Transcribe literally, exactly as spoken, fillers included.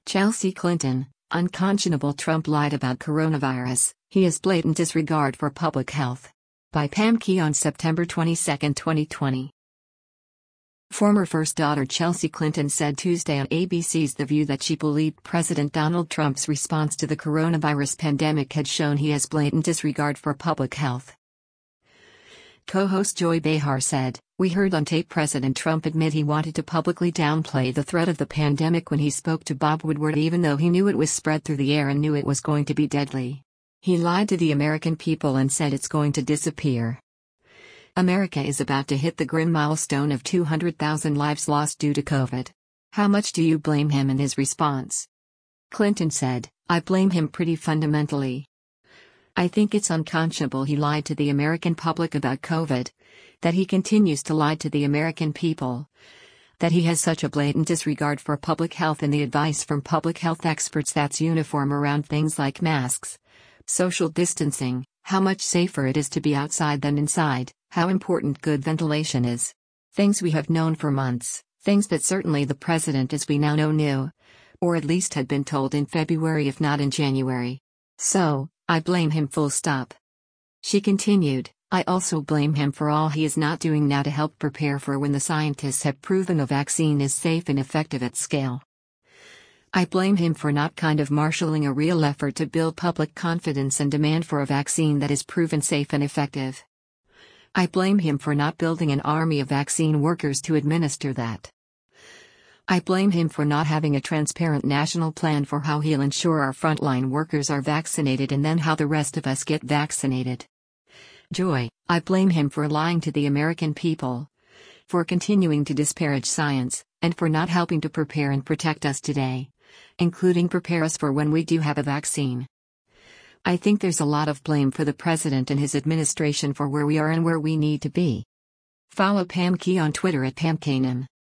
Chelsea Clinton, unconscionable Trump lied about coronavirus, he has blatant disregard for public health. By Pam Key on September twenty-second, twenty twenty. Former First Daughter Chelsea Clinton said Tuesday on A B C's The View that she believed President Donald Trump's response to the coronavirus pandemic had shown he has blatant disregard for public health. Co-host Joy Behar said, "We heard on tape President Trump admit he wanted to publicly downplay the threat of the pandemic when he spoke to Bob Woodward even though he knew it was spread through the air and knew it was going to be deadly. He lied to the American people and said it's going to disappear. America is about to hit the grim milestone of two hundred thousand lives lost due to COVID. How much do you blame him?" in his response. Clinton said, "I blame him pretty fundamentally. I think it's unconscionable he lied to the American public about COVID, that he continues to lie to the American people, that he has such a blatant disregard for public health and the advice from public health experts that's uniform around things like masks, social distancing, how much safer it is to be outside than inside, how important good ventilation is. Things we have known for months, things that certainly the president as we now know knew, or at least had been told in February if not in January. So, I blame him full stop." She continued, "I also blame him for all he is not doing now to help prepare for when the scientists have proven a vaccine is safe and effective at scale. I blame him for not kind of marshalling a real effort to build public confidence and demand for a vaccine that is proven safe and effective. I blame him for not building an army of vaccine workers to administer that. I blame him for not having a transparent national plan for how he'll ensure our frontline workers are vaccinated and then how the rest of us get vaccinated. Joy, I blame him for lying to the American people, for continuing to disparage science, and for not helping to prepare and protect us today, including prepare us for when we do have a vaccine. I think there's a lot of blame for the president and his administration for where we are and where we need to be." Follow Pam Key on Twitter at Pam Kanem.